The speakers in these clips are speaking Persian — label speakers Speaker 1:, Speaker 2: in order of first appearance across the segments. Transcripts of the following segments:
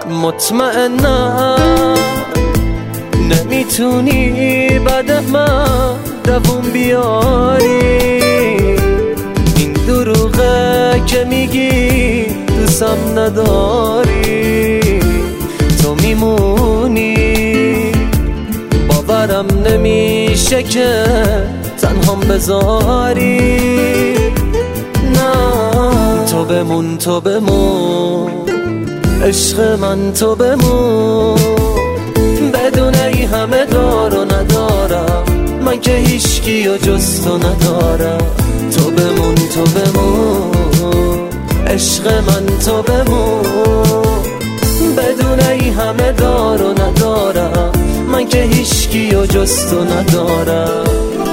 Speaker 1: مطمئنم نمیتونی بعد من دووم بیاری. این دروغه که میگی دوستم نداری، تو میمونی. باورم نمیشه که تنهام بذاری. نه تو بمون، تو بمون عشق من، تو بمون. بدون ای همه دار و ندارم، من که هیچکی و جز تو ندارم. تو بمون، تو بمون عشق من، تو بمون. بدون ای همه دار و ندارم، من که هیچکی و جز تو ندارم.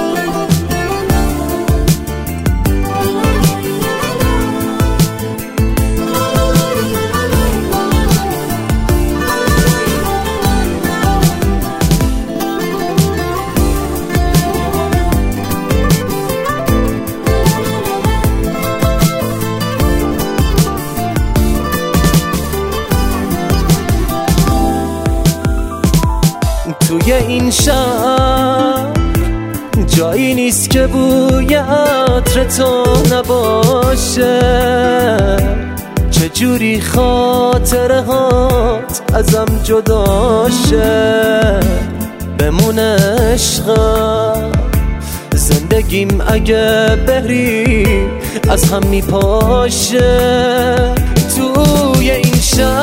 Speaker 1: توی این شهر جایی نیست که بوی عطر تو نباشه. چجوری خاطره هات ازم جدا شه. بمونه عشقم، زندگیم اگه بری از هم میپاشه. توی این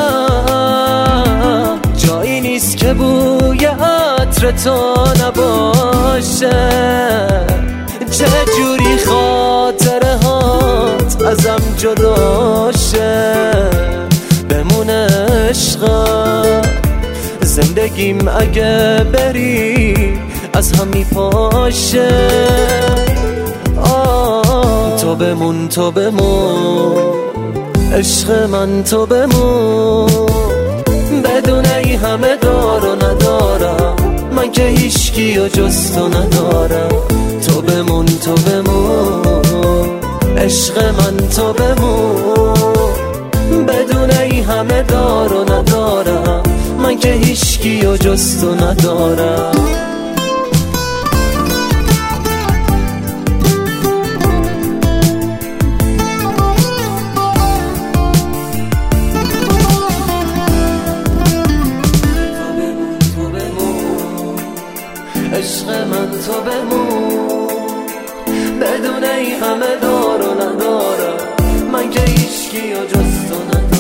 Speaker 1: شهر جایی نیست که بوی عطر تو نباشه. چجوری خاطره هات ازم جدا شه. بمونه عشقم، زندگیم اگه بری از هم میپاشه. تو بمون، تو بمون عشق من، تو بمون. بدون ای همه دار و ندارم، من که هیچکی و جز تو ندارم. تو بمون، تو بمون عشق من، تو بمون. بدون ای همه دار و ندارم، من که هیچکی و جز تو ندارم. عشق من، تو بمون. بدون ای همه دار و ندارم، من که هیچکی و جز تو ندارم.